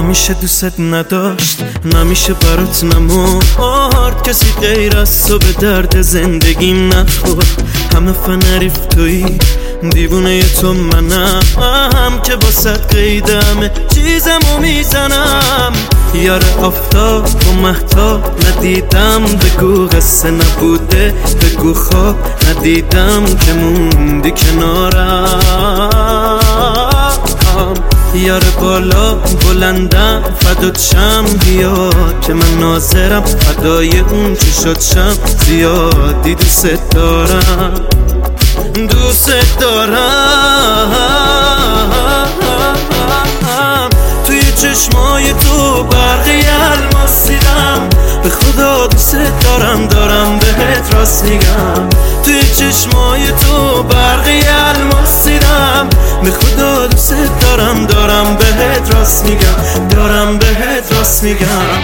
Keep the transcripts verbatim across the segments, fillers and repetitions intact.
نمیشه دوست نداشت، نمیشه برات نمورد، کسی غیر از تو به درد زندگیم نخورد. همه فنریف تویی، دیوونه تو منم که با صد قیدمه چیزمو میزنم. یار آفتاب و مهتاب ندیدم، بگو قصه نبوده، بگو خواب ندیدم که موندی کنارم. یار بالا بلندم فدات شم، بیا که من ناظرم، فدای اون چی شد شم. زیادی دوست دارم، دوست دارم. توی چشمای تو برقی الماس دیدم، به خدا دوست دارم، دارم بهت راست میگم. توی چشمای تو برقی الماس دیدم، به خدا دوست دارم، دارم بهت راست میگم، دارم بهت راست میگم.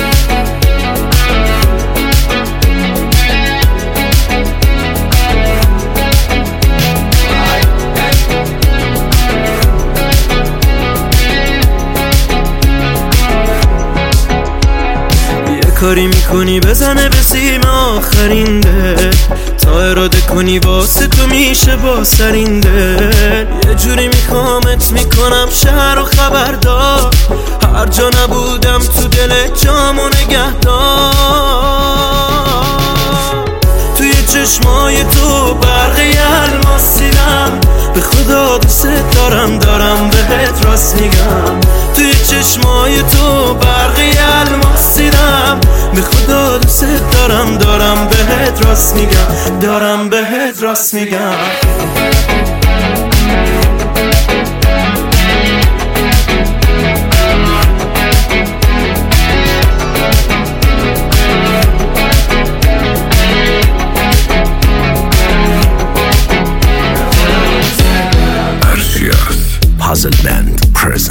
کاری میکنی بزنه به سیم آخرین دل، تا اراده کنی واسه تو میشه با سرین دل. یه جوری میخوامت میکنم شهر و خبردار، هر جا نبودم تو دل جامو نگهدار. توی چشمای تو برقی الماس دیدم، به خدا دوست دارم، دارم بهت راست میگم. توی چشمای تو برقی الماس دیدم، به خدا دوست دارم، دارم بهت راست میگم، دارم بهت راست میگم. Puzzle Band present.